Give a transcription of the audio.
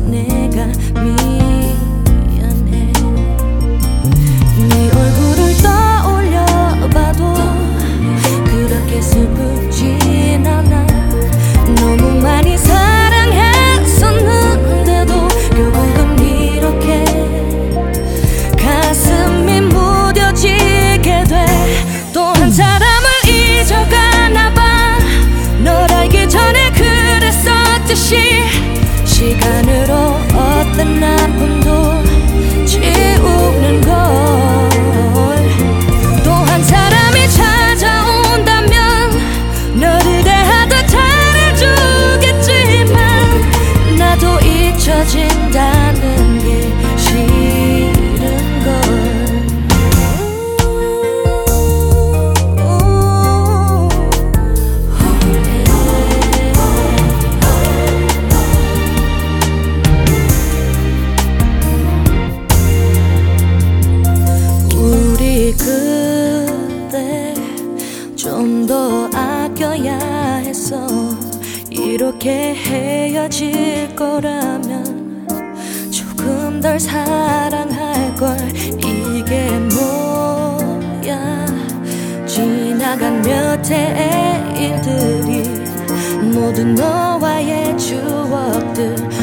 내가 미안해. 네 얼굴을 떠올려봐도 그렇게 슬프진 않아. 너무 많이 사랑했었는데도 결국은 이렇게 가슴이 무뎌지게 돼. 또 한 사람을 잊어가나봐. 널 알기 전에 그랬었듯이 시간으로 어떤 아픔도 지우는 걸. 또 한 사람이 찾아온다면 너를 대하다 잘해주겠지만 나도 잊혀진다는 게 싫은 걸. 우리 그때 좀 더 아껴야 했어. 이렇게 헤어질 거라면 조금 덜 사랑할 걸. 이게 뭐야, 지나간 몇 해의 일들이 모두 너와의 추억들.